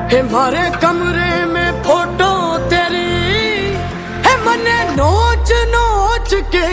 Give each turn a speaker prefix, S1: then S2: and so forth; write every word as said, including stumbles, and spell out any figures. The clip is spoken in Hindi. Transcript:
S1: हमारे कमरे में फोटो तेरी है, मने नोच नोच के